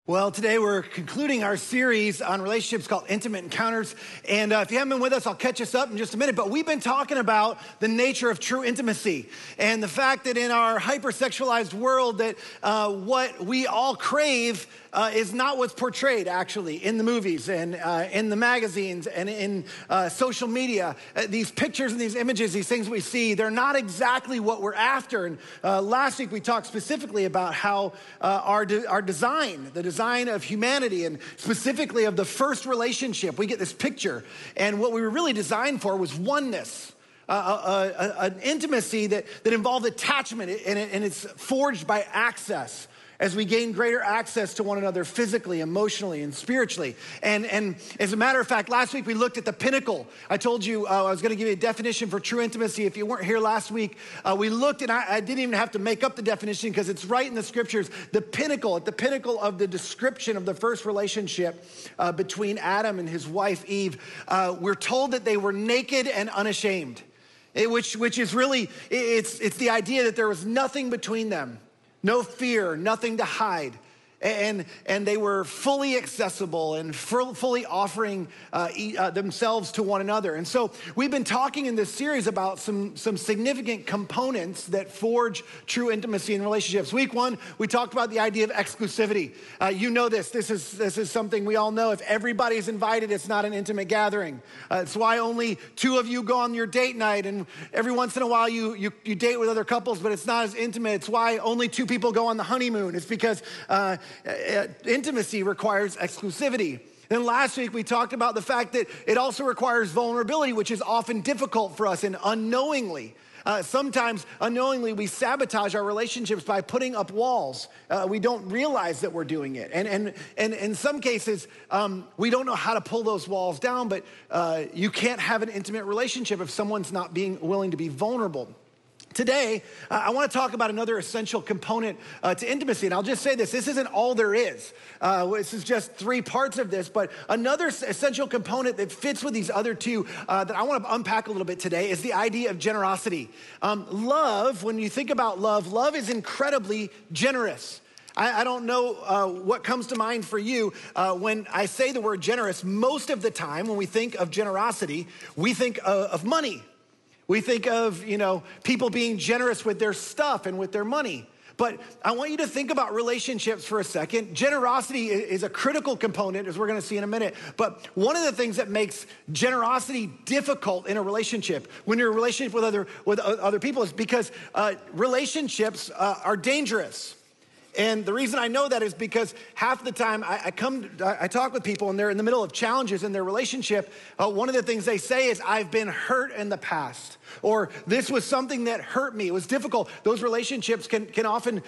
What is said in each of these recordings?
Well, today we're concluding our series on relationships called Intimate Encounters. And if you haven't been with us, I'll catch us up in just a minute. But we've been talking about the nature of true intimacy and the fact that in our hypersexualized world that what we all crave is not what's portrayed actually in the movies and in the magazines and in social media. These pictures and these images, these things we see, they're not exactly what we're after. And last week we talked specifically about how our design, the design of humanity and specifically of the first relationship, we get this picture. And what we were really designed for was oneness. An intimacy that involved attachment, and it's forged by access as we gain greater access to one another physically, emotionally, and spiritually. And as a matter of fact, last week we looked at the pinnacle. I told you I was gonna give you a definition for true intimacy. If you weren't here last week, we looked, and I didn't even have to make up the definition because it's right in the scriptures. The pinnacle, at the pinnacle of the description of the first relationship between Adam and his wife Eve, we're told that they were naked and unashamed. Which is really, it's the idea that there was nothing between them. No fear, nothing to hide. And they were fully accessible and fully offering themselves to one another. And so we've been talking in this series about some significant components that forge true intimacy in relationships. Week one, we talked about the idea of exclusivity. You know this. This is something we all know. If everybody's invited, it's not an intimate gathering. It's why only two of you go on your date night, and every once in a while you date with other couples, but it's not as intimate. It's why only two people go on the honeymoon. It's because intimacy requires exclusivity. Then last week we talked about the fact that it also requires vulnerability, which is often difficult for us, and unknowingly. Sometimes unknowingly we sabotage our relationships by putting up walls. We don't realize that we're doing it. And in some cases, we don't know how to pull those walls down, but you can't have an intimate relationship if someone's not being willing to be vulnerable. Today, I want to talk about another essential component to intimacy. And I'll just say this isn't all there is. This is just three parts of this. But another essential component that fits with these other two that I want to unpack a little bit today is the idea of generosity. Love, when you think about love is incredibly generous. I don't know what comes to mind for you when I say the word generous. Most of the time, when we think of generosity, we think of money. We think of, people being generous with their stuff and with their money. But I want you to think about relationships for a second. Generosity is a critical component, as we're gonna see in a minute. But one of the things that makes generosity difficult in a relationship, when you're in a relationship with other people, is because relationships are dangerous. And the reason I know that is because half the time I talk with people and they're in the middle of challenges in their relationship. One of the things they say is, I've been hurt in the past, or this was something that hurt me. It was difficult. Those relationships can often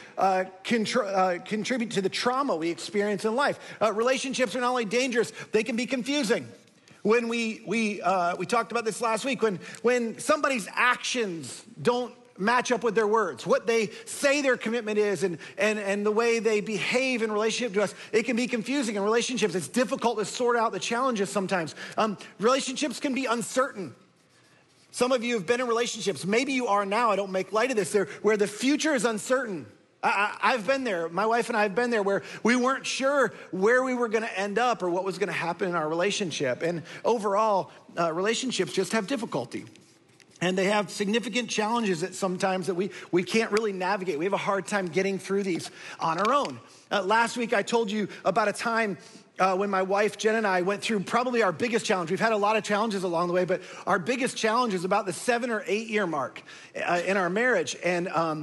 contribute to the trauma we experience in life. Relationships are not only dangerous, they can be confusing. When we talked about this last week, when somebody's actions don't match up with their words, what they say their commitment is, and the way they behave in relationship to us, it can be confusing. In relationships, it's difficult to sort out the challenges sometimes. Relationships can be uncertain. Some of you have been in relationships, maybe you are now, I don't make light of this, where the future is uncertain. I've been there, my wife and I have been there, where we weren't sure where we were gonna end up or what was gonna happen in our relationship. And overall, relationships just have difficulty. And they have significant challenges that sometimes that we can't really navigate. We have a hard time getting through these on our own. Last week, I told you about a time when my wife, Jen, and I went through probably our biggest challenge. We've had a lot of challenges along the way, but our biggest challenge is about the 7 or 8 year mark in our marriage. And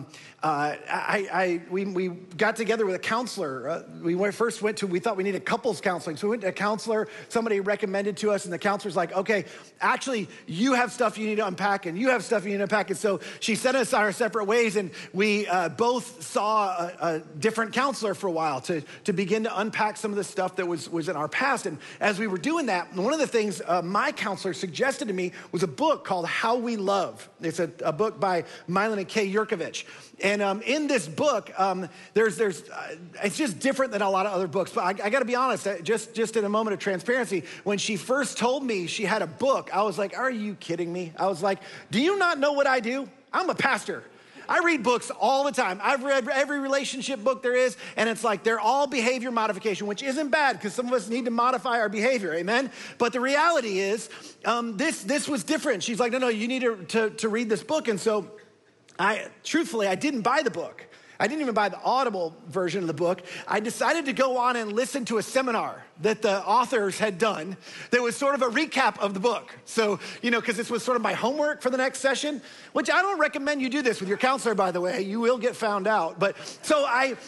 we got together with a counselor. We thought we needed couples counseling. So we went to a counselor, somebody recommended to us, and the counselor's like, okay, actually, you have stuff you need to unpack, and you have stuff you need to unpack. And so she sent us our separate ways, and we both saw a different counselor for a while to begin to unpack some of the stuff that was in our past. And as we were doing that, one of the things my counselor suggested to me was a book called How We Love. It's a book by Milan and Kay Yurkovich. And in this book, it's just different than a lot of other books. But I got to be honest, just in a moment of transparency, when she first told me she had a book, I was like, are you kidding me? I was like, do you not know what I do? I'm a pastor. I read books all the time. I've read every relationship book there is, and it's like they're all behavior modification, which isn't bad because some of us need to modify our behavior, amen? But the reality is, this was different. She's like, no, you need to read this book. And so truthfully, I didn't buy the book. I didn't even buy the Audible version of the book. I decided to go on and listen to a seminar that the authors had done that was sort of a recap of the book. So, because this was sort of my homework for the next session, which I don't recommend you do this with your counselor, by the way. You will get found out. But so I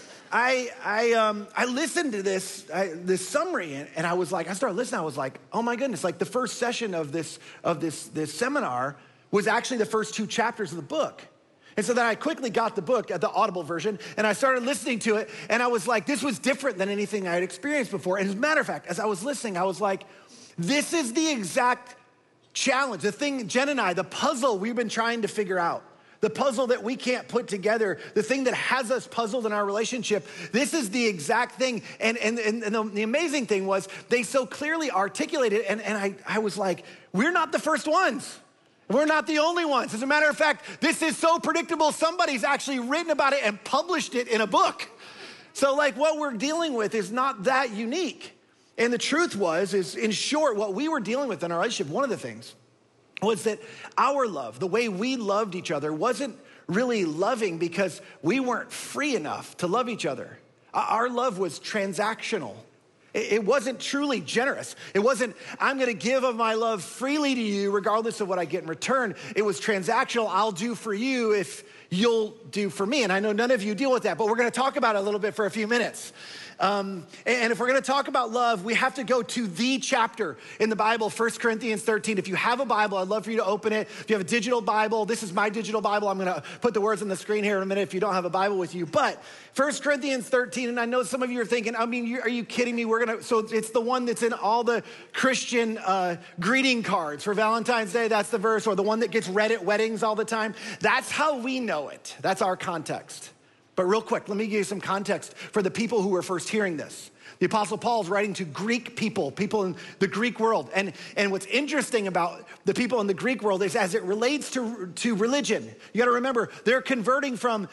listened to this summary, and I started listening. I was like, oh my goodness! Like the first session of this seminar was actually the first 2 chapters of the book. And so then I quickly got the book, the Audible version, and I started listening to it, and I was like, this was different than anything I had experienced before. And as a matter of fact, as I was listening, I was like, this is the exact challenge, the thing, Jen and I, the puzzle we've been trying to figure out, the puzzle that we can't put together, the thing that has us puzzled in our relationship. This is the exact thing. And the amazing thing was they so clearly articulated, and I was like, we're not the first ones. We're not the only ones. As a matter of fact, this is so predictable, somebody's actually written about it and published it in a book. So what we're dealing with is not that unique. And the truth is in short, what we were dealing with in our relationship, one of the things was that our love, the way we loved each other, wasn't really loving because we weren't free enough to love each other. Our love was transactional. It wasn't truly generous. It wasn't, I'm gonna give of my love freely to you regardless of what I get in return. It was transactional. I'll do for you if you'll do for me. And I know none of you deal with that, but we're gonna talk about it a little bit for a few minutes. And if we're gonna talk about love, we have to go to the chapter in the Bible, 1 Corinthians 13. If you have a Bible, I'd love for you to open it. If you have a digital Bible, this is my digital Bible. I'm gonna put the words on the screen here in a minute if you don't have a Bible with you. But 1 Corinthians 13, and I know some of you are thinking, are you kidding me? So it's the one that's in all the Christian greeting cards for Valentine's Day, that's the verse, or the one that gets read at weddings all the time. That's how we know it. That's our context. But real quick, let me give you some context for the people who were first hearing this. The Apostle Paul is writing to Greek people in the Greek world. And what's interesting about the people in the Greek world is as it relates to religion, you gotta remember, they're converting from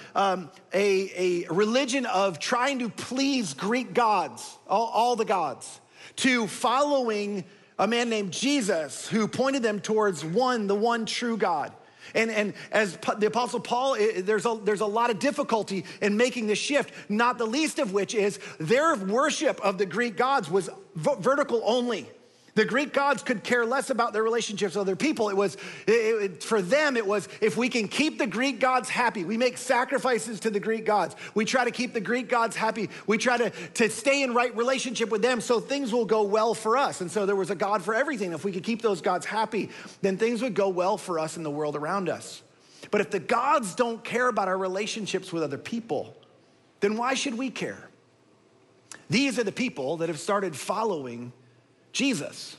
a religion of trying to please Greek gods, all the gods, to following a man named Jesus who pointed them towards the one true God. And as the Apostle Paul, there's a lot of difficulty in making this shift, not the least of which is their worship of the Greek gods was vertical only. The Greek gods could care less about their relationships with other people. For them, it was, if we can keep the Greek gods happy, we make sacrifices to the Greek gods. We try to keep the Greek gods happy. We try to stay in right relationship with them so things will go well for us. And so there was a God for everything. If we could keep those gods happy, then things would go well for us in the world around us. But if the gods don't care about our relationships with other people, then why should we care? These are the people that have started following Jesus,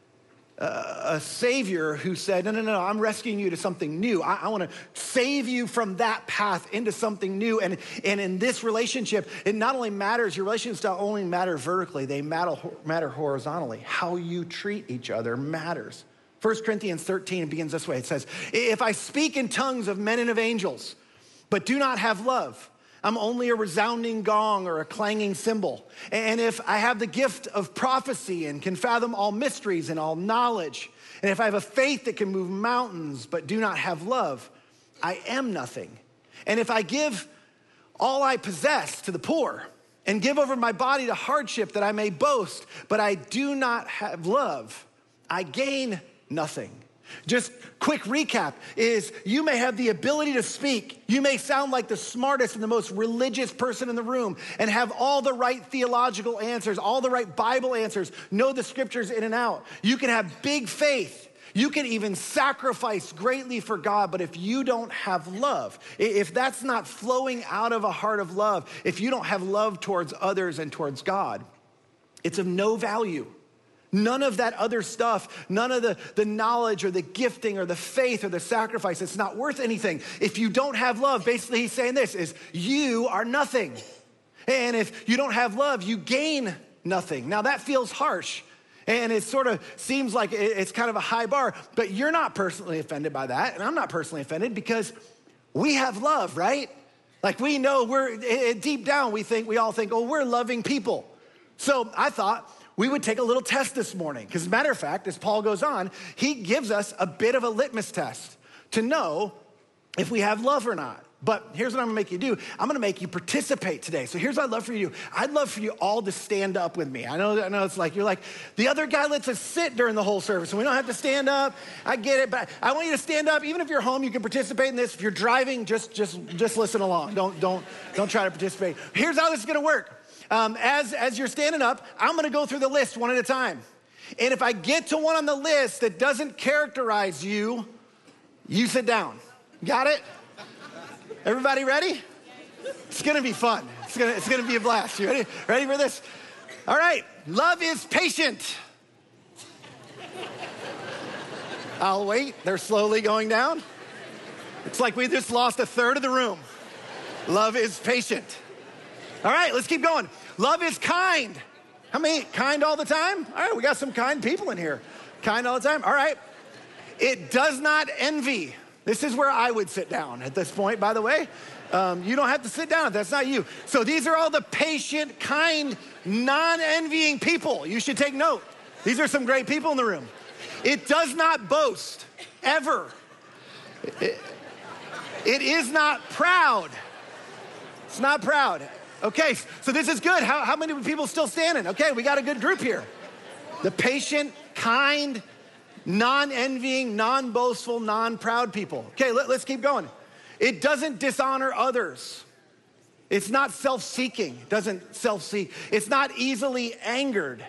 a savior who said, no, I'm rescuing you to something new. I want to save you from that path into something new. And in this relationship, it not only matters, your relationships don't only matter vertically, they matter horizontally. How you treat each other matters. 1 Corinthians 13 begins this way. It says, if I speak in tongues of men and of angels, but do not have love, I'm only a resounding gong or a clanging cymbal. And if I have the gift of prophecy and can fathom all mysteries and all knowledge, and if I have a faith that can move mountains but do not have love, I am nothing. And if I give all I possess to the poor and give over my body to hardship that I may boast, but I do not have love, I gain nothing. Just quick recap is you may have the ability to speak. You may sound like the smartest and the most religious person in the room and have all the right theological answers, all the right Bible answers, know the scriptures in and out. You can have big faith. You can even sacrifice greatly for God, but if you don't have love, if that's not flowing out of a heart of love, if you don't have love towards others and towards God, it's of no value. None of that other stuff, none of the knowledge or the gifting or the faith or the sacrifice, it's not worth anything. If you don't have love, basically he's saying this, is you are nothing. And if you don't have love, you gain nothing. Now that feels harsh. And it sort of seems like it's kind of a high bar, but you're not personally offended by that. And I'm not personally offended because we have love, right? Like we know deep down we all think, oh, we're loving people. So I thought we would take a little test this morning. Because as a matter of fact, as Paul goes on, he gives us a bit of a litmus test to know if we have love or not. But here's what I'm gonna make you do. I'm gonna make you participate today. So here's what I'd love for you to do. I'd love for you all to stand up with me. I know it's like, you're like, the other guy lets us sit during the whole service and we don't have to stand up. I get it, but I want you to stand up. Even if you're home, you can participate in this. If you're driving, just listen along. Don't try to participate. Here's how this is gonna work. As you're standing up, I'm gonna go through the list one at a time. And if I get to one on the list that doesn't characterize you, you sit down. Got it? Everybody ready? It's gonna be fun. It's gonna be a blast. You ready? Ready for this? All right. Love is patient. I'll wait. They're slowly going down. It's like we just lost a third of the room. Love is patient. All right, let's keep going. Love is kind. How many kind all the time? All right, we got some kind people in here. Kind all the time. All right. It does not envy. This is where I would sit down at this point, by the way. You don't have to sit down if that's not you. So these are all the patient, kind, non-envying people. You should take note. These are some great people in the room. It does not boast, ever. It is not proud. It's not proud. Okay, so this is good. How many people still standing? Okay, we got a good group here. The patient, kind, non-envying, non-boastful, non-proud people. Okay, let's keep going. It doesn't dishonor others. It's not self-seeking. It doesn't self-seek. It's not easily angered.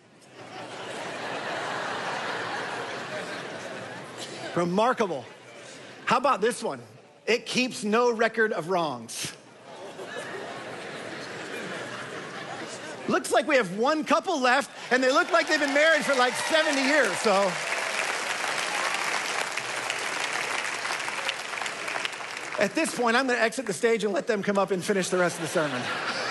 Remarkable. How about this one? It keeps no record of wrongs. Looks like we have one couple left, and they look like they've been married for like 70 years, so. At this point, I'm gonna exit the stage and let them come up and finish the rest of the sermon.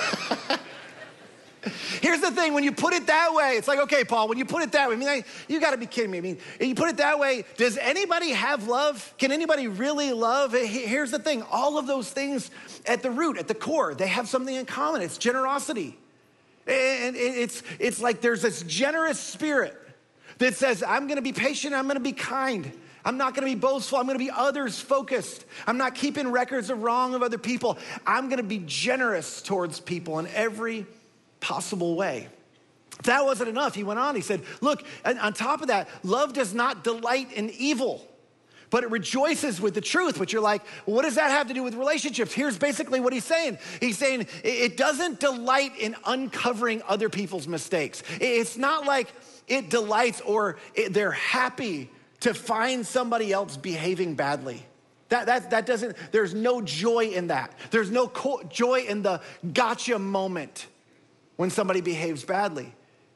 Here's the thing, when you put it that way, it's like, okay, Paul, when you put it that way, I mean, you gotta be kidding me. I mean, you put it that way, does anybody have love? Can anybody really love? Here's the thing, all of those things at the root, at the core, they have something in common. It's generosity. And it's like there's this generous spirit that says, I'm gonna be patient, I'm gonna be kind. I'm not gonna be boastful, I'm gonna be others focused. I'm not keeping records of wrong of other people. I'm gonna be generous towards people in every possible way. If that wasn't enough, he went on, he said, look, on top of that, love does not delight in evil, but it rejoices with the truth. But you're like, well, what does that have to do with relationships? Here's basically what he's saying. He's saying it doesn't delight in uncovering other people's mistakes. It's not like it delights or they're happy to find somebody else behaving badly. That doesn't, there's no joy in that. There's no joy in the gotcha moment when somebody behaves badly.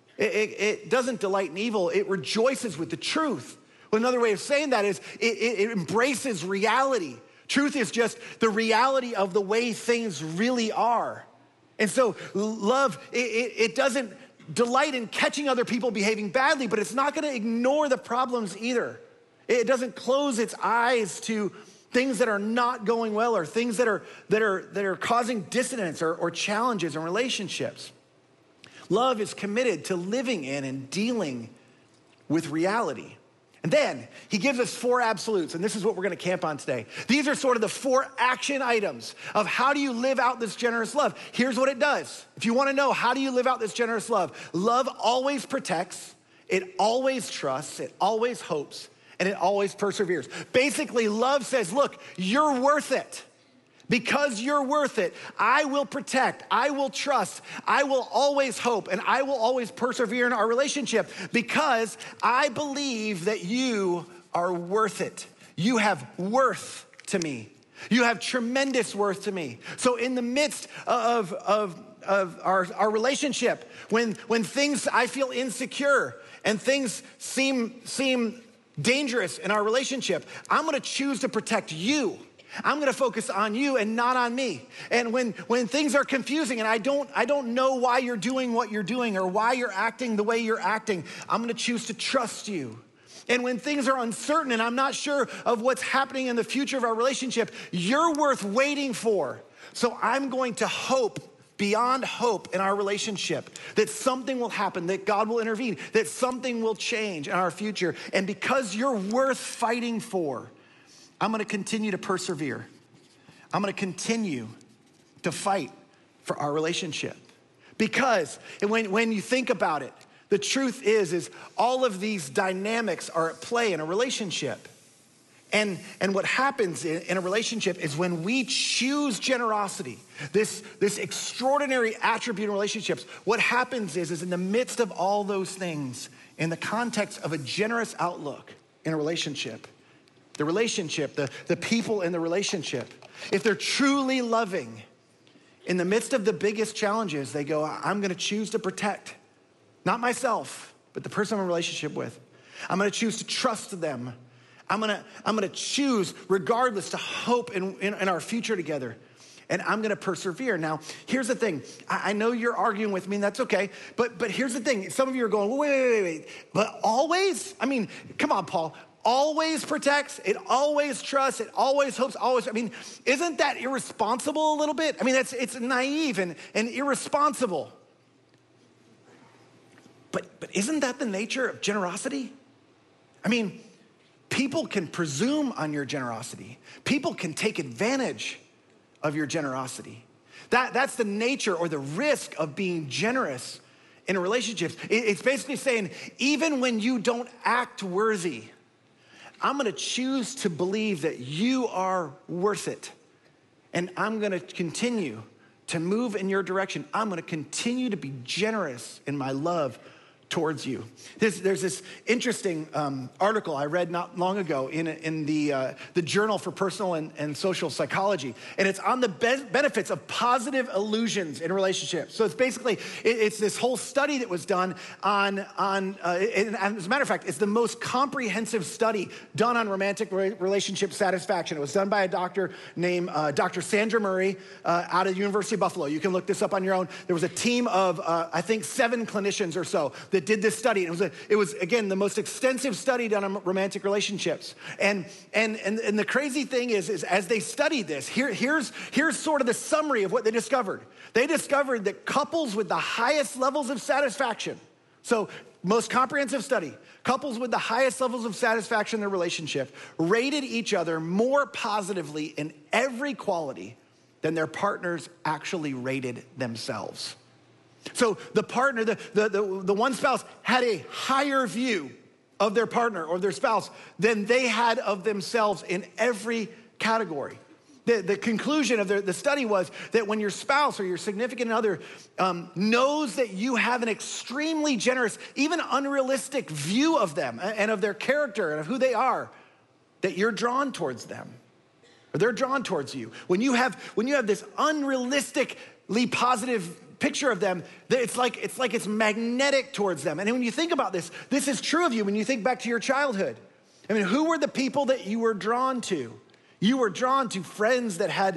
It doesn't delight in evil. It rejoices with the truth. Well, another way of saying that is it embraces reality. Truth is just the reality of the way things really are. And so love, it doesn't delight in catching other people behaving badly, but it's not gonna ignore the problems either. It doesn't close its eyes to things that are not going well or things that are causing dissonance or challenges in relationships. Love is committed to living in and dealing with reality. And then he gives us 4 absolutes, and this is what we're gonna camp on today. These are sort of the 4 action items of how do you live out this generous love. Here's what it does. If you wanna know how do you live out this generous love always protects, it always trusts, it always hopes, and it always perseveres. Basically, love says, look, you're worth it. Because you're worth it, I will protect, I will trust, I will always hope, and I will always persevere in our relationship because I believe that you are worth it. You have worth to me. You have tremendous worth to me. So in the midst of our relationship, when things, I feel insecure and things seem dangerous in our relationship, I'm gonna choose to protect you. I'm gonna focus on you and not on me. And when things are confusing and I don't know why you're doing what you're doing or why you're acting the way you're acting, I'm gonna choose to trust you. And when things are uncertain and I'm not sure of what's happening in the future of our relationship, you're worth waiting for. So I'm going to hope beyond hope in our relationship that something will happen, that God will intervene, that something will change in our future. And because you're worth fighting for, I'm gonna continue to persevere. I'm gonna continue to fight for our relationship. Because when you think about it, the truth is all of these dynamics are at play in a relationship. And what happens in a relationship is when we choose generosity, this extraordinary attribute in relationships, what happens is in the midst of all those things, in the context of a generous outlook in a relationship, the people in the relationship, if they're truly loving, in the midst of the biggest challenges, they go, I'm gonna choose to protect, not myself, but the person I'm in a relationship with. I'm gonna choose to trust them. I'm gonna choose, regardless, to hope in our future together. And I'm gonna persevere. Now, here's the thing. I know you're arguing with me, and that's okay. But here's the thing. Some of you are going, wait. But always? I mean, come on, Paul. Always protects, it always trusts, it always hopes, always. I mean, isn't that irresponsible a little bit? I mean, it's naive and irresponsible. But isn't that the nature of generosity? I mean, people can presume on your generosity. People can take advantage of your generosity. That's the nature or the risk of being generous in a relationship. It's basically saying, even when you don't act worthy, I'm gonna choose to believe that you are worth it. And I'm gonna continue to move in your direction. I'm gonna continue to be generous in my love towards you. There's this interesting article I read not long ago in the Journal for Personal and Social Psychology, and it's on the benefits of positive illusions in relationships. So it's basically, it's this whole study that was done on and as a matter of fact, it's the most comprehensive study done on romantic relationship satisfaction. It was done by a doctor named Dr. Sandra Murray out of the University of Buffalo. You can look this up on your own. There was a team of, I think, 7 clinicians or so that did this study. It was again, the most extensive study done on romantic relationships. And the crazy thing is as they studied this, here's sort of the summary of what they discovered. They discovered that couples with the highest levels of satisfaction, so most comprehensive study, couples with the highest levels of satisfaction in their relationship rated each other more positively in every quality than their partners actually rated themselves. So the partner, the one spouse had a higher view of their partner or their spouse than they had of themselves in every category. The conclusion of the study was that when your spouse or your significant other knows that you have an extremely generous, even unrealistic view of them and of their character and of who they are, that you're drawn towards them or they're drawn towards you. When you have this unrealistically positive picture of them, it's like it's magnetic towards them. And when you think about this is true of you when you think back to your childhood. I mean, who were the people that you were drawn to? You were drawn to friends that had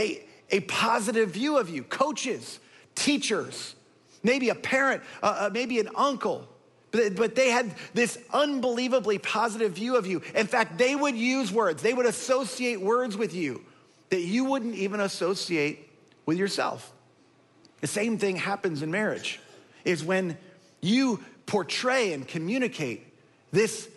a positive view of you, coaches, teachers, maybe a parent, maybe an uncle. But they had this unbelievably positive view of you. In fact, they would use words, they would associate words with you that you wouldn't even associate with yourself. The same thing happens in marriage, is when you portray and communicate this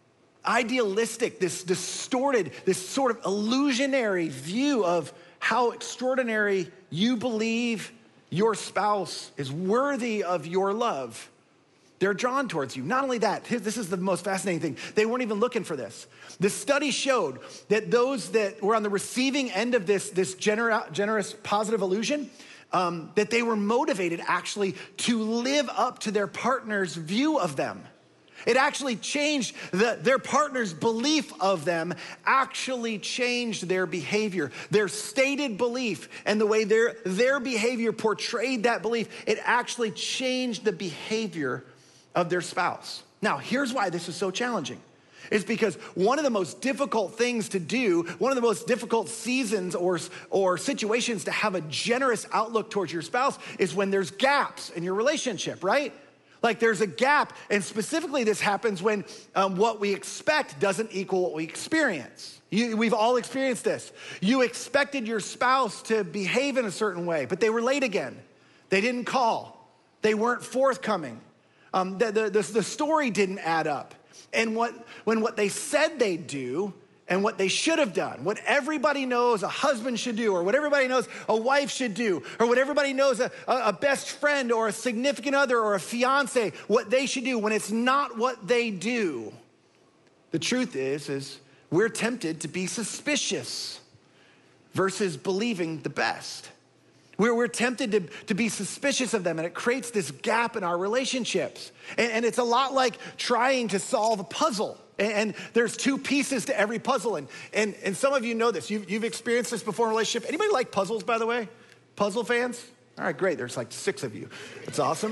idealistic, this distorted, this sort of illusionary view of how extraordinary you believe your spouse is worthy of your love. They're drawn towards you. Not only that, this is the most fascinating thing. They weren't even looking for this. The study showed that those that were on the receiving end of this generous positive illusion, that they were motivated actually to live up to their partner's view of them. It actually changed their partner's belief of them, actually changed their behavior. Their stated belief and the way their behavior portrayed that belief, it actually changed the behavior of their spouse. Now, here's why this is so challenging. It's because one of the most difficult things to do, one of the most difficult seasons or situations to have a generous outlook towards your spouse is when there's gaps in your relationship, right? Like there's a gap, and specifically this happens when what we expect doesn't equal what we experience. We've all experienced this. You expected your spouse to behave in a certain way, but they were late again. They didn't call. They weren't forthcoming. The story didn't add up. And when what they said they'd do and what they should have done, what everybody knows a husband should do, or what everybody knows a wife should do, or what everybody knows a best friend or a significant other or a fiance, what they should do, when it's not what they do, the truth is we're tempted to be suspicious versus believing the best. We're tempted to be suspicious of them, and it creates this gap in our relationships. And it's a lot like trying to solve a puzzle. And there's two pieces to every puzzle. And some of you know this. You've experienced this before in a relationship. Anybody like puzzles, by the way? Puzzle fans? All right, great. There's like 6 of you. That's awesome.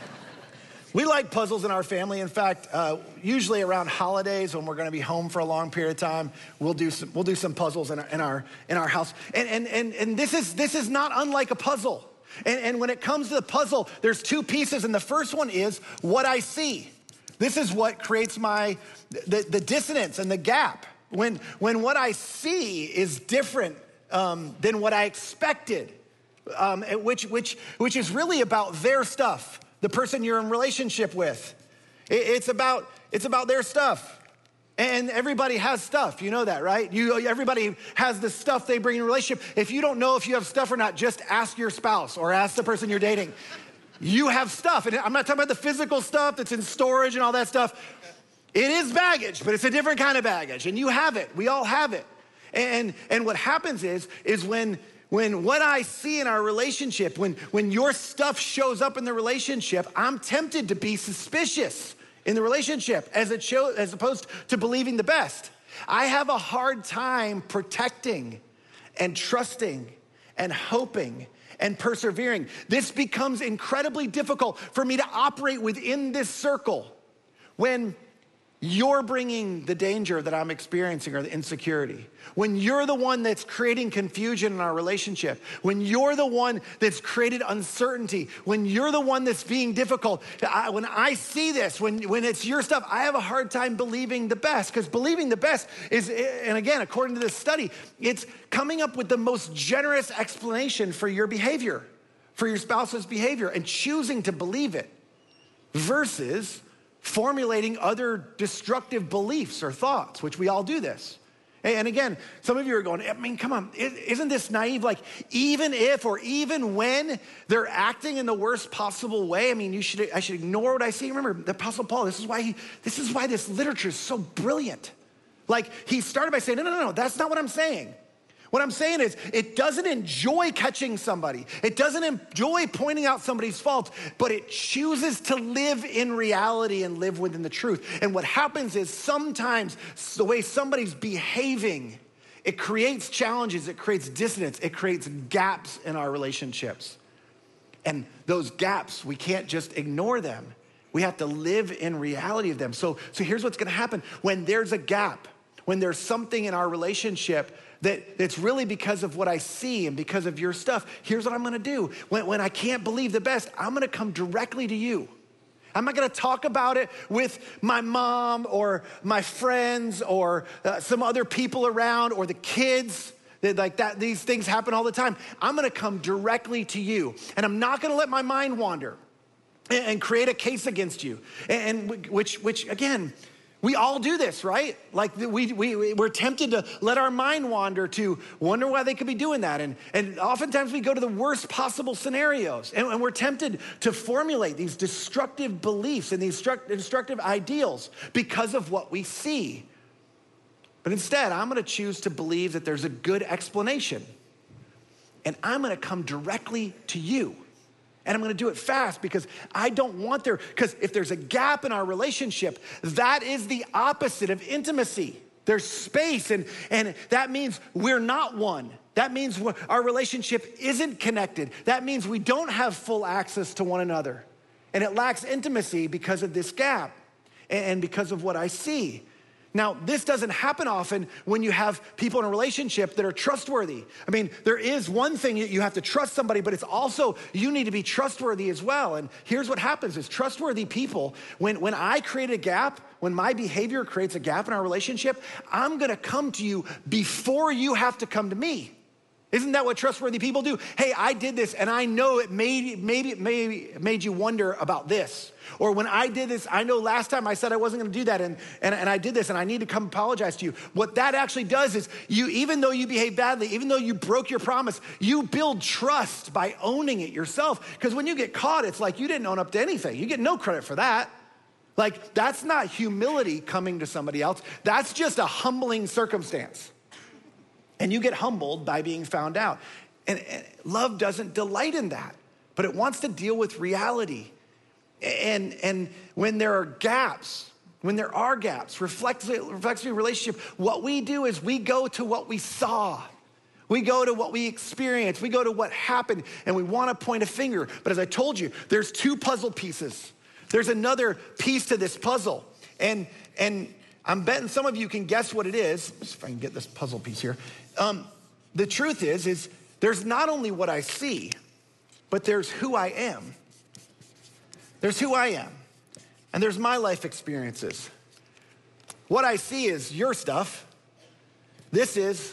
We like puzzles in our family. In fact, usually around holidays when we're going to be home for a long period of time, we'll do some puzzles in our house. And this is not unlike a puzzle. And when it comes to the puzzle, there's 2 pieces, and the first one is what I see. This is what creates the dissonance and the gap. When what I see is different than what I expected, which is really about their stuff. The person you're in relationship with. It's about their stuff. And everybody has stuff, you know that, right? Everybody has the stuff they bring in a relationship. If you don't know if you have stuff or not, just ask your spouse or ask the person you're dating. You have stuff, and I'm not talking about the physical stuff that's in storage and all that stuff. It is baggage, but it's a different kind of baggage, and you have it. We all have it. And what happens is when what I see in our relationship, when your stuff shows up in the relationship, I'm tempted to be suspicious in the relationship as opposed to believing the best. I have a hard time protecting and trusting and hoping and persevering. This becomes incredibly difficult for me to operate within this circle when you're bringing the danger that I'm experiencing or the insecurity. When you're the one that's creating confusion in our relationship. When you're the one that's created uncertainty. When you're the one that's being difficult. When I see this, when it's your stuff, I have a hard time believing the best. Because believing the best is, and again, according to this study, it's coming up with the most generous explanation for your behavior, for your spouse's behavior, and choosing to believe it versus formulating other destructive beliefs or thoughts, which we all do this. And again, some of you are going, I mean, come on, isn't this naive? Like, even if or even when they're acting in the worst possible way, I mean, I should ignore what I see. Remember, the Apostle Paul, this is why this literature is so brilliant. Like, he started by saying, no, that's not what I'm saying. What I'm saying is, it doesn't enjoy catching somebody. It doesn't enjoy pointing out somebody's faults, but it chooses to live in reality and live within the truth. And what happens is sometimes the way somebody's behaving, it creates challenges, it creates dissonance, it creates gaps in our relationships. And those gaps, we can't just ignore them. We have to live in reality of them. So here's what's gonna happen. When there's a gap, when there's something in our relationship that's really because of what I see and because of your stuff, here's what I'm gonna do. When I can't believe the best, I'm gonna come directly to you. I'm not gonna talk about it with my mom or my friends or some other people around or the kids. Like that, these things happen all the time. I'm gonna come directly to you, and I'm not gonna let my mind wander and create a case against you. And which again, we all do this, right? Like we're tempted to let our mind wander to wonder why they could be doing that. And oftentimes we go to the worst possible scenarios. And we're tempted to formulate these destructive beliefs and these destructive ideals because of what we see. But instead, I'm gonna choose to believe that there's a good explanation. And I'm gonna come directly to you. And I'm gonna do it fast because I don't want because if there's a gap in our relationship, that is the opposite of intimacy. There's space, and that means we're not one. That means our relationship isn't connected. That means we don't have full access to one another. And it lacks intimacy because of this gap and because of what I see. Now, this doesn't happen often when you have people in a relationship that are trustworthy. I mean, there is one thing that you have to trust somebody, but it's also you need to be trustworthy as well. And here's what happens is trustworthy people, when I create a gap, when my behavior creates a gap in our relationship, I'm gonna come to you before you have to come to me. Isn't that what trustworthy people do? Hey, I did this and I know it made you wonder about this. Or when I did this, I know last time I said I wasn't gonna do that and I did this and I need to come apologize to you. What that actually does is even though you behave badly, even though you broke your promise, you build trust by owning it yourself. Because when you get caught, it's like you didn't own up to anything. You get no credit for that. Like, that's not humility coming to somebody else. That's just a humbling circumstance. And you get humbled by being found out. And love doesn't delight in that, but it wants to deal with reality. And when there are gaps, reflexively relationship, what we do is we go to what we saw. We go to what we experienced. We go to what happened, and we want to point a finger. But as I told you, there's two puzzle pieces. There's another piece to this puzzle. And I'm betting some of you can guess what it is. Let's see if I can get this puzzle piece here. The truth is there's not only what I see, but there's who I am. There's who I am, and there's my life experiences. What I see is your stuff. This is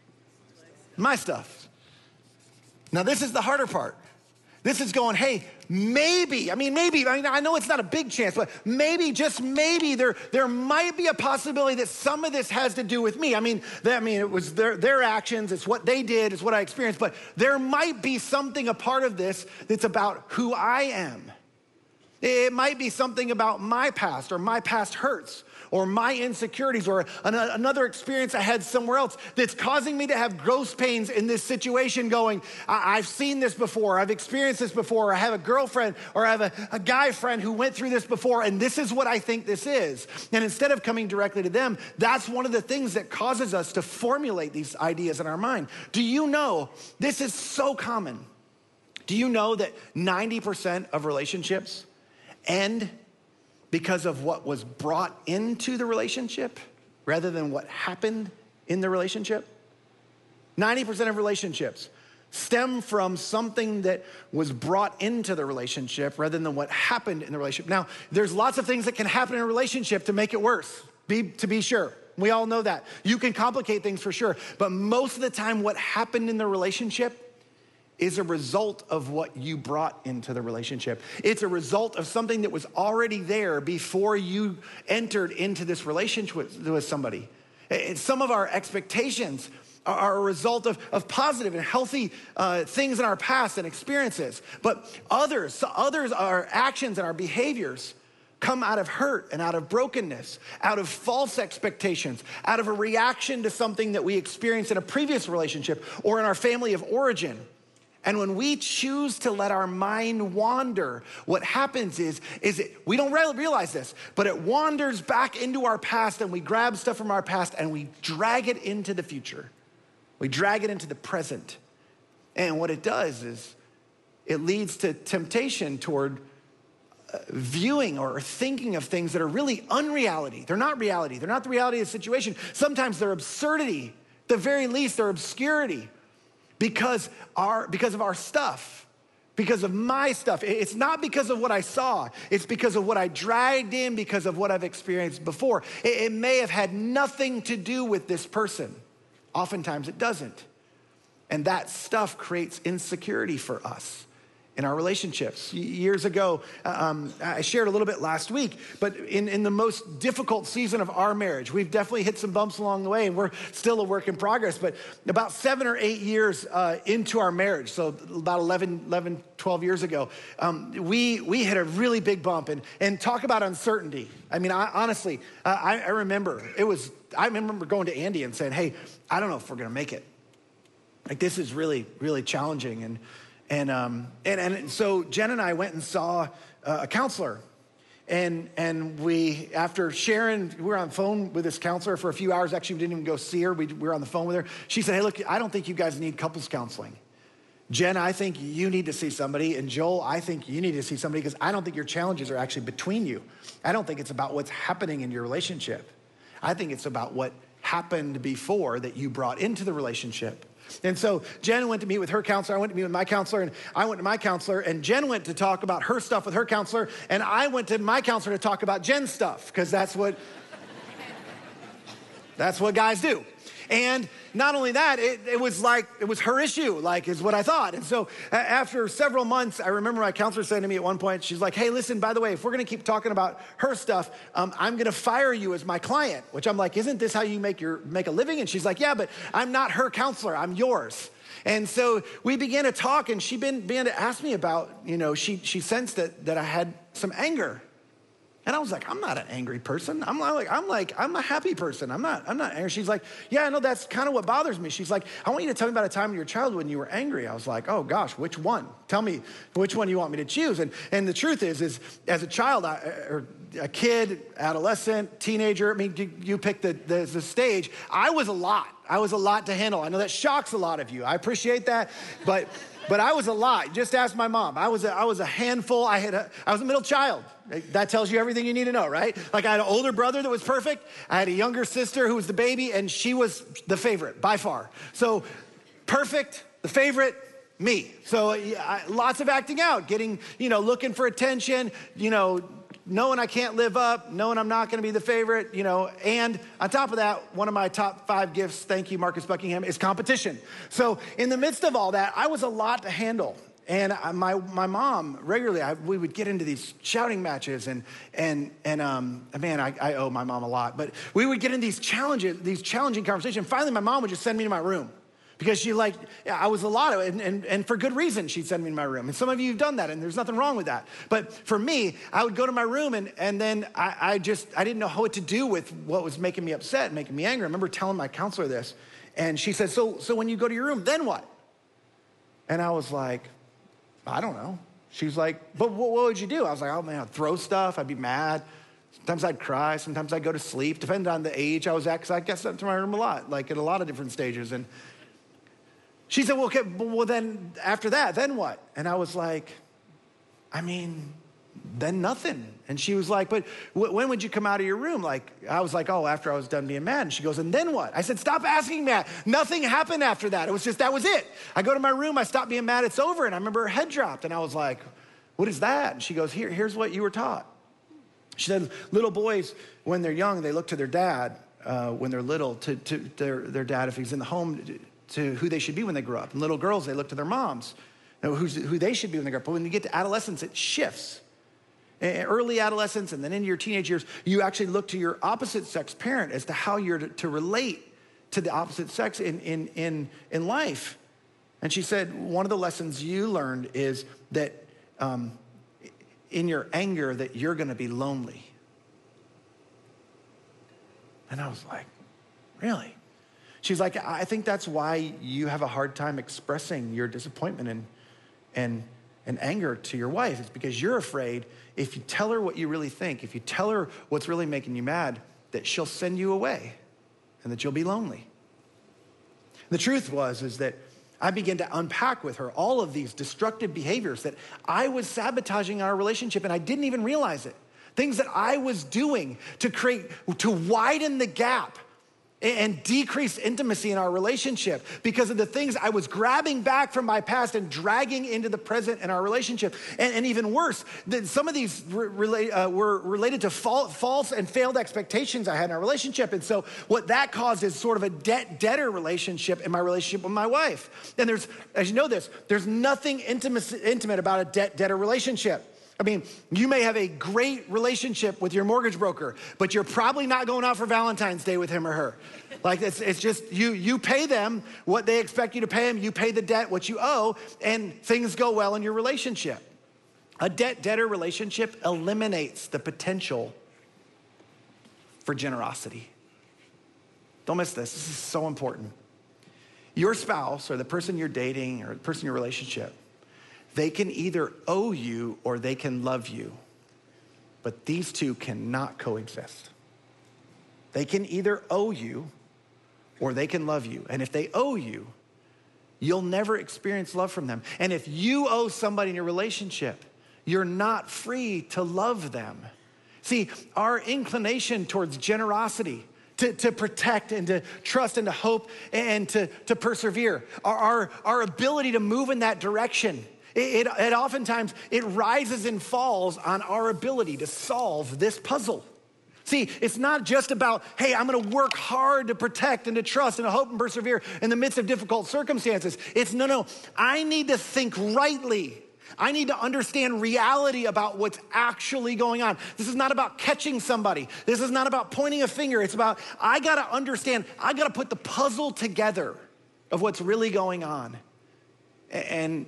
my stuff. Now, this is the harder part. This is going, hey, maybe, I know it's not a big chance, but maybe, just maybe, there might be a possibility that some of this has to do with me. It was their actions, it's what they did, it's what I experienced, but there might be something, a part of this, that's about who I am. It might be something about my past or my past hurts or my insecurities or another experience I had somewhere else that's causing me to have gross pains in this situation going, I've seen this before, I've experienced this before, I have a girlfriend or I have a guy friend who went through this before, and this is what I think this is. And instead of coming directly to them, that's one of the things that causes us to formulate these ideas in our mind. Do you know, this is so common. Do you know that 90% of relationships end because of what was brought into the relationship rather than what happened in the relationship? 90% of relationships stem from something that was brought into the relationship rather than what happened in the relationship. Now, there's lots of things that can happen in a relationship to make it worse, to be sure. We all know that. You can complicate things for sure, but most of the time what happened in the relationship is a result of what you brought into the relationship. It's a result of something that was already there before you entered into this relationship with somebody. Some of our expectations are a result of positive and healthy things in our past and experiences. But others, our actions and our behaviors come out of hurt and out of brokenness, out of false expectations, out of a reaction to something that we experienced in a previous relationship or in our family of origin. And when we choose to let our mind wander, what happens is we don't realize this, but it wanders back into our past, and we grab stuff from our past and we drag it into the future. We drag it into the present. And what it does is it leads to temptation toward viewing or thinking of things that are really unreality. They're not reality. They're not the reality of the situation. Sometimes they're absurdity. At the very least, they're obscurity. Because of our stuff, because of my stuff. It's not because of what I saw. It's because of what I dragged in, because of what I've experienced before. It may have had nothing to do with this person. Oftentimes it doesn't. And that stuff creates insecurity for us in our relationships. Years ago, I shared a little bit last week, but in the most difficult season of our marriage, we've definitely hit some bumps along the way, and we're still a work in progress, but about 7 or 8 years into our marriage, so about 11, 12 years ago, we hit a really big bump, and talk about uncertainty. I mean, honestly, I remember going to Andy and saying, hey, I don't know if we're gonna make it. Like, this is really, really challenging, and so Jen and I went and saw a counselor, and we, after sharing, we were on the phone with this counselor for a few hours. Actually, we didn't even go see her. We were on the phone with her. She said, hey, look, I don't think you guys need couples counseling. Jen, I think you need to see somebody. And Joel, I think you need to see somebody, because I don't think your challenges are actually between you. I don't think it's about what's happening in your relationship. I think it's about what happened before that you brought into the relationship. And so Jen went to meet with her counselor, I went to meet with my counselor, and I went to my counselor, and Jen went to talk about her stuff with her counselor, and I went to my counselor to talk about Jen's stuff, because that's what guys do. And not only that, it was her issue, is what I thought. And so after several months, I remember my counselor saying to me at one point, she's like, hey, listen, by the way, if we're gonna keep talking about her stuff, I'm gonna fire you as my client, which I'm like, isn't this how you make a living? And she's like, yeah, but I'm not her counselor, I'm yours. And so we began to talk, and she began to ask me about, she sensed that I had some anger. And I was like, I'm not an angry person. I'm a happy person. I'm not angry. She's like, yeah, I know that's kind of what bothers me. She's like, I want you to tell me about a time in your childhood when you were angry. I was like, oh gosh, which one? Tell me which one you want me to choose. And the truth is as a child, or a kid, adolescent, teenager, you pick the stage. I was a lot to handle. I know that shocks a lot of you. I appreciate that, but I was a lot. Just ask my mom. I was a handful. I was a middle child. That tells you everything you need to know, right? I had an older brother that was perfect. I had a younger sister who was the baby, and she was the favorite by far. So perfect, the favorite, me. So lots of acting out, getting, looking for attention, knowing I can't live up, knowing I'm not gonna be the favorite, and on top of that, one of my top 5 gifts, thank you, Marcus Buckingham, is competition. So in the midst of all that, I was a lot to handle. And my mom, regularly, we would get into these shouting matches, and man, I owe my mom a lot, but we would get in these challenging conversations. Finally, my mom would just send me to my room. Because I was a lot of it, and for good reason, she'd send me to my room. And some of you have done that, and there's nothing wrong with that. But for me, I would go to my room, and then I didn't know what to do with what was making me upset, making me angry. I remember telling my counselor this, and she said, so when you go to your room, then what? And I was like, I don't know. She's like, but what would you do? I was like, oh man, I'd throw stuff, I'd be mad. Sometimes I'd cry, sometimes I'd go to sleep, depending on the age I was at, because I guess up to my room a lot, at a lot of different stages. And she said, well, okay, well then after that, then what? And I was like, then nothing. And she was like, but when would you come out of your room? I was like, oh, after I was done being mad. And she goes, and then what? I said, stop asking me that. Nothing happened after that. It was just, that was it. I go to my room, I stopped being mad, it's over. And I remember her head dropped, and I was like, what is that? And she goes, here's what you were taught. She said, little boys, when they're young, they look to their dad when they're little, to their dad if he's in the home, to who they should be when they grow up. And little girls, they look to their moms, who they should be when they grow up. But when you get to adolescence, it shifts. Early adolescence and then into your teenage years, you actually look to your opposite sex parent as to how you're to relate to the opposite sex in life. And she said, one of the lessons you learned is that in your anger that you're gonna be lonely. And I was like, really? She's like, I think that's why you have a hard time expressing your disappointment and anger to your wife. It's because you're afraid if you tell her what you really think, if you tell her what's really making you mad, that she'll send you away and that you'll be lonely. The truth is that I began to unpack with her all of these destructive behaviors that I was sabotaging our relationship, and I didn't even realize it. Things that I was doing to widen the gap and decrease intimacy in our relationship because of the things I was grabbing back from my past and dragging into the present in our relationship. And even worse, some of these were related to false and failed expectations I had in our relationship. And so what that caused is sort of a debt-debtor relationship in my relationship with my wife. And as you know this, there's nothing intimate about a debt-debtor relationship. You may have a great relationship with your mortgage broker, but you're probably not going out for Valentine's Day with him or her. It's just, you pay them what they expect you to pay them, you pay the debt, what you owe, and things go well in your relationship. A debt-debtor relationship eliminates the potential for generosity. Don't miss this. This is so important. Your spouse or the person you're dating or the person in your relationship, they can either owe you or they can love you, but these two cannot coexist. They can either owe you or they can love you. And if they owe you, you'll never experience love from them. And if you owe somebody in your relationship, you're not free to love them. See, our inclination towards generosity to protect and to trust and to hope and to persevere. Our ability to move in that direction, it oftentimes, it rises and falls on our ability to solve this puzzle. See, it's not just about, hey, I'm gonna work hard to protect and to trust and to hope and persevere in the midst of difficult circumstances. It's no, I need to think rightly. I need to understand reality about what's actually going on. This is not about catching somebody. This is not about pointing a finger. It's about, I gotta understand, I gotta put the puzzle together of what's really going on. And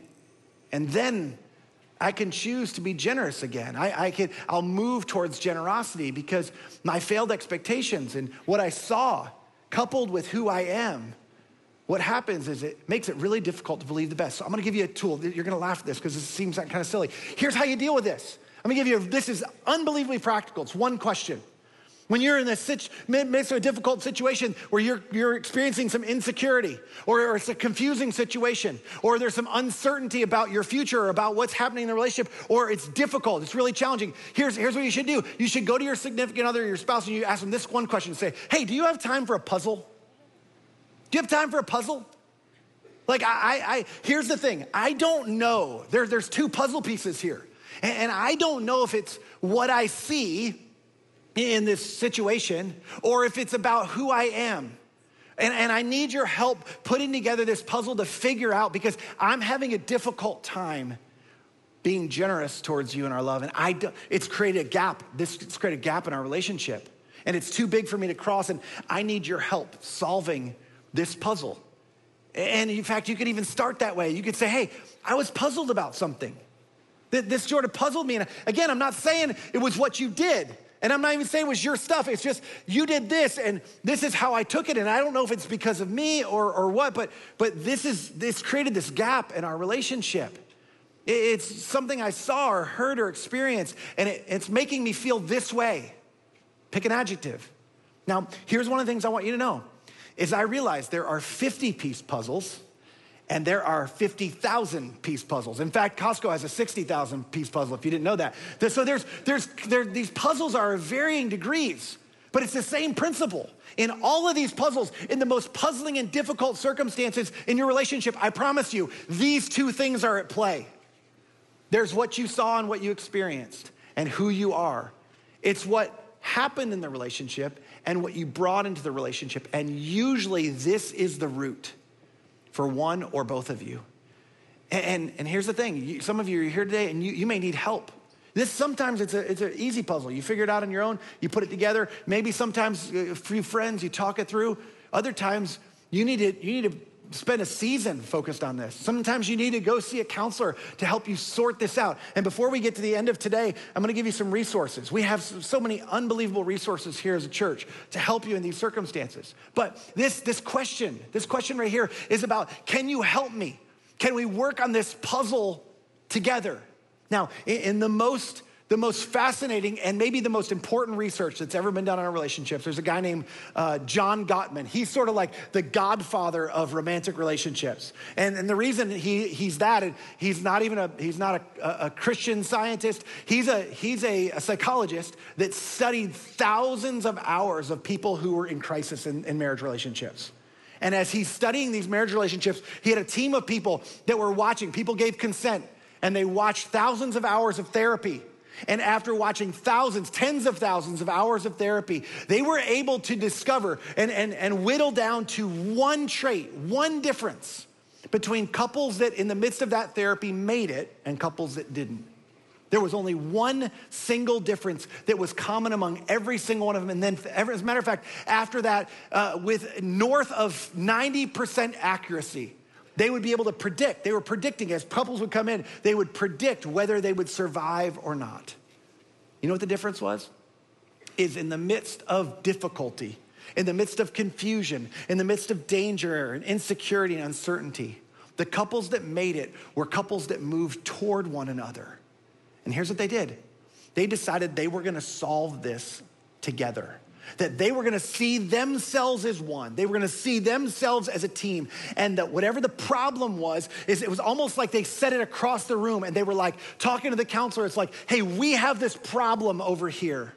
then I can choose to be generous again. I'll move towards generosity because my failed expectations and what I saw, coupled with who I am, what happens is it makes it really difficult to believe the best. So I'm gonna give you a tool. You're gonna laugh at this because it seems kind of silly. Here's how you deal with this. I'm gonna give you, this is unbelievably practical. It's one question. When you're in the midst of a difficult situation where you're experiencing some insecurity or it's a confusing situation or there's some uncertainty about your future or about what's happening in the relationship or it's difficult, it's really challenging, here's what you should do. You should go to your significant other, your spouse, and you ask them this one question. Say, hey, do you have time for a puzzle? Do you have time for a puzzle? Like, here's the thing. I don't know. There's two puzzle pieces here. And I don't know if it's what I see in this situation or if it's about who I am. And I need your help putting together this puzzle to figure out because I'm having a difficult time being generous towards you in our love. And it's created a gap. It's created a gap in our relationship. And it's too big for me to cross. And I need your help solving this puzzle. And in fact, you could even start that way. You could say, hey, I was puzzled about something. This sort of puzzled me. And again, I'm not saying it was what you did. And I'm not even saying it was your stuff. It's just, you did this and this is how I took it. And I don't know if it's because of me or what, but this created this gap in our relationship. It's something I saw or heard or experienced, and it's making me feel this way. Pick an adjective. Now, here's one of the things I want you to know. Is I realize there are 50-piece puzzles and there are 50,000-piece puzzles. In fact, Costco has a 60,000-piece puzzle, if you didn't know that. So these puzzles are of varying degrees, but it's the same principle. In all of these puzzles, in the most puzzling and difficult circumstances in your relationship, I promise you, these two things are at play. There's what you saw and what you experienced and who you are. It's what happened in the relationship and what you brought into the relationship. And usually this is the root for one or both of you. And here's the thing. Some of you are here today and you may need help. Sometimes it's an easy puzzle. You figure it out on your own. You put it together. Maybe sometimes a few friends, you talk it through. Other times you need to spend a season focused on this. Sometimes you need to go see a counselor to help you sort this out. And before we get to the end of today, I'm gonna give you some resources. We have so many unbelievable resources here as a church to help you in these circumstances. But this question right here is about, can you help me? Can we work on this puzzle together? Now, in the most fascinating and maybe the most important research that's ever been done on our relationships, there's a guy named John Gottman. He's sort of like the godfather of romantic relationships. And the reason he's that, and he's not a Christian scientist. He's a psychologist that studied thousands of hours of people who were in crisis in marriage relationships. And as he's studying these marriage relationships, he had a team of people that were watching. People gave consent, and they watched thousands of hours of therapy. And after watching tens of thousands of hours of therapy, they were able to discover and whittle down to one trait, one difference between couples that in the midst of that therapy made it and couples that didn't. There was only one single difference that was common among every single one of them. And then, as a matter of fact, after that, with north of 90% accuracy, they would be able to predict. They were predicting as couples would come in, they would predict whether they would survive or not. You know what the difference was? Is in the midst of difficulty, in the midst of confusion, in the midst of danger and insecurity and uncertainty, the couples that made it were couples that moved toward one another. And here's what they did. They decided they were gonna solve this together. That they were gonna see themselves as one. They were gonna see themselves as a team. And that whatever the problem was, is it was almost like they set it across the room and they were like talking to the counselor. It's like, hey, we have this problem over here.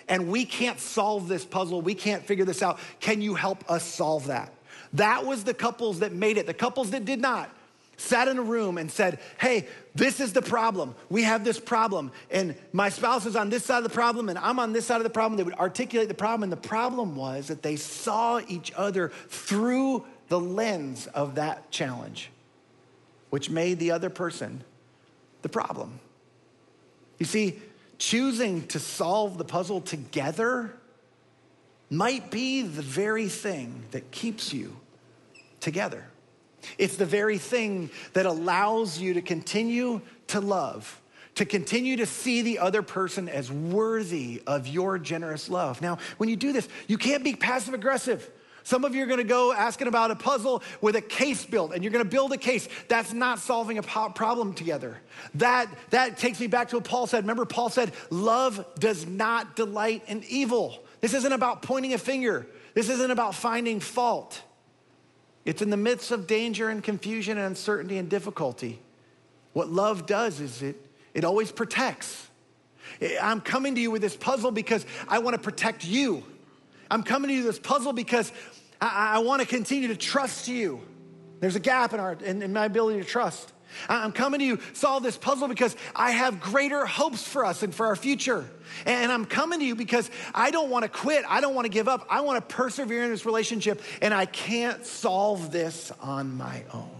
and we can't solve this puzzle. We can't figure this out. Can you help us solve that? That was the couples that made it. The couples that did not sat in a room and said, hey, this is the problem. We have this problem. And my spouse is on this side of the problem and I'm on this side of the problem. They would articulate the problem. And the problem was that they saw each other through the lens of that challenge, which made the other person the problem. You see, choosing to solve the puzzle together might be the very thing that keeps you together. It's the very thing that allows you to continue to love, to continue to see the other person as worthy of your generous love. Now, when you do this, you can't be passive aggressive. Some of you are gonna go asking about a puzzle with a case built, and you're gonna build a case. That's not solving a problem together. That takes me back to what Paul said. Remember, Paul said, love does not delight in evil. This isn't about pointing a finger. This isn't about finding fault. It's in the midst of danger and confusion and uncertainty and difficulty. What love does is it always protects. I'm coming to you with this puzzle because I want to protect you. I'm coming to you with this puzzle because I want to continue to trust you. There's a gap in my ability to trust. I'm coming to you solve this puzzle because I have greater hopes for us and for our future. And I'm coming to you because I don't want to quit. I don't want to give up. I want to persevere in this relationship, and I can't solve this on my own.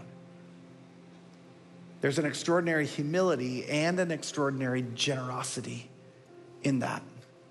There's an extraordinary humility and an extraordinary generosity in that.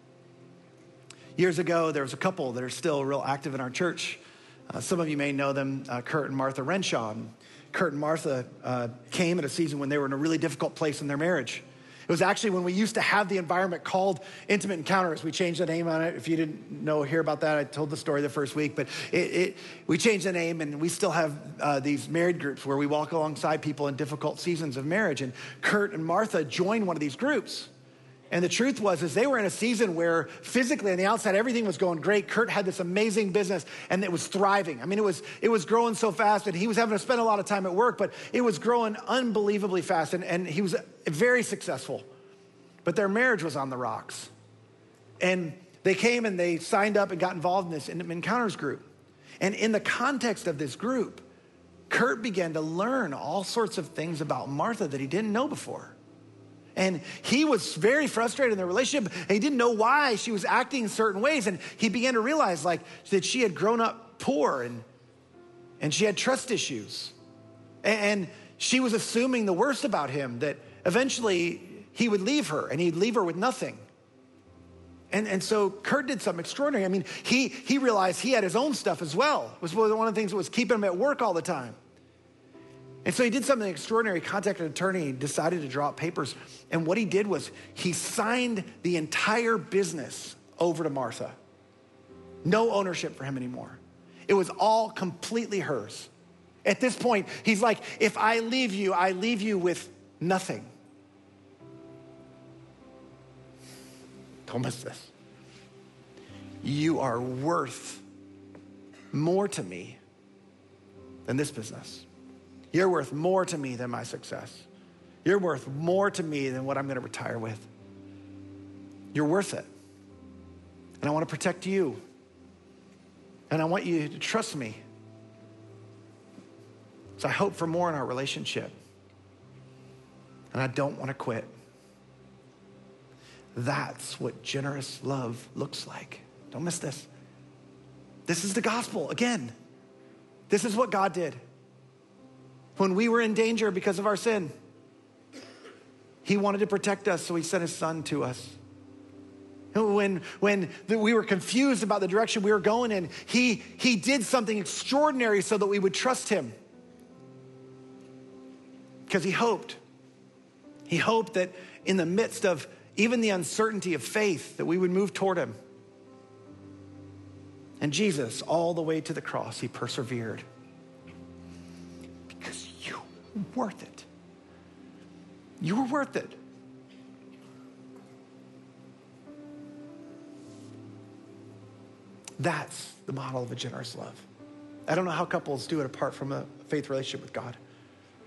Years ago, there was a couple that are still real active in our church. Some of you may know them, Kurt and Martha Renshaw. Kurt and Martha came at a season when they were in a really difficult place in their marriage. It was actually when we used to have the environment called Intimate Encounters. We changed the name on it. If you didn't hear about that, I told the story the first week, but we changed the name, and we still have these married groups where we walk alongside people in difficult seasons of marriage. And Kurt and Martha joined one of these groups. And the truth was, is they were in a season where physically on the outside, everything was going great. Kurt had this amazing business and it was thriving. I mean, it was growing so fast, and he was having to spend a lot of time at work, but it was growing unbelievably fast, and he was very successful. But their marriage was on the rocks. And they came and they signed up and got involved in this Intimate Encounters group. And in the context of this group, Kurt began to learn all sorts of things about Martha that he didn't know before. And he was very frustrated in their relationship, and he didn't know why she was acting in certain ways. And he began to realize that she had grown up poor and she had trust issues. And she was assuming the worst about him, that eventually he would leave her and he'd leave her with nothing. And so Kurt did something extraordinary. I mean, he realized he had his own stuff as well. It was one of the things that was keeping him at work all the time. And so he did something extraordinary. He contacted an attorney, he decided to draw up papers. And what he did was he signed the entire business over to Martha. No ownership for him anymore. It was all completely hers. At this point, he's like, if I leave you with nothing. Don't miss this. You are worth more to me than this business. You're worth more to me than my success. You're worth more to me than what I'm going to retire with. You're worth it. And I want to protect you. And I want you to trust me. So I hope for more in our relationship. And I don't want to quit. That's what generous love looks like. Don't miss this. This is the gospel. Again, this is what God did. When we were in danger because of our sin, he wanted to protect us, so he sent his son to us. When we were confused about the direction we were going in, he did something extraordinary so that we would trust him. Because he hoped. He hoped that in the midst of even the uncertainty of faith, that we would move toward him. And Jesus, all the way to the cross, he persevered. Because you were worth it. You were worth it. That's the model of a generous love. I don't know how couples do it apart from a faith relationship with God.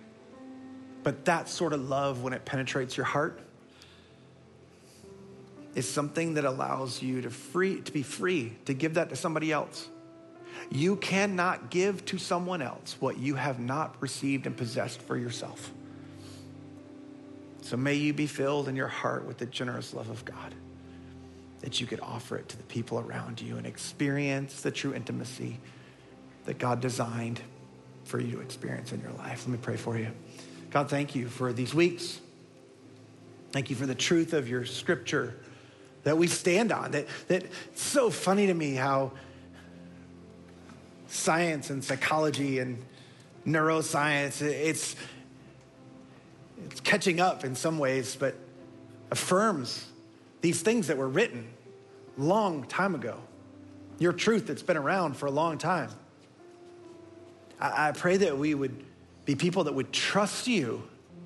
But that sort of love, when it penetrates your heart, is something that allows you to be free to give that to somebody else. You cannot give to someone else what you have not received and possessed for yourself. So may you be filled in your heart with the generous love of God, that you could offer it to the people around you and experience the true intimacy that God designed for you to experience in your life. Let me pray for you. God, thank you for these weeks. Thank you for the truth of your scripture that we stand on. That it's so funny to me how science and psychology and neuroscience, it's catching up in some ways, but affirms these things that were written long time ago. Your truth that's been around for a long time. I pray that we would be people that would trust you.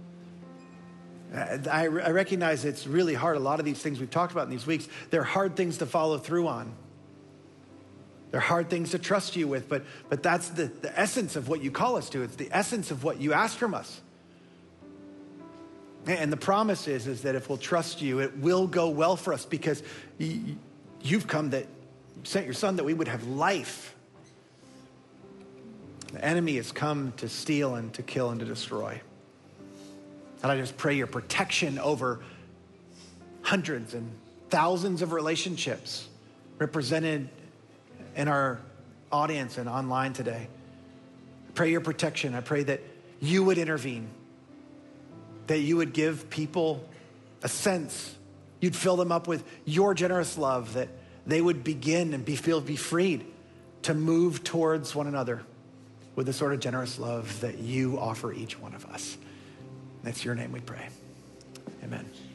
I recognize it's really hard. A lot of these things we've talked about in these weeks, they're hard things to follow through on. They're hard things to trust you with, but that's the essence of what you call us to. It's the essence of what you ask from us. And the promise is that if we'll trust you, it will go well for us because you've come that you sent your son that we would have life. The enemy has come to steal and to kill and to destroy. And I just pray your protection over hundreds and thousands of relationships represented in our audience and online today. I pray your protection. I pray that you would intervene, that you would give people a sense, you'd fill them up with your generous love, that they would begin and be freed to move towards one another with the sort of generous love that you offer each one of us. That's your name we pray. Amen.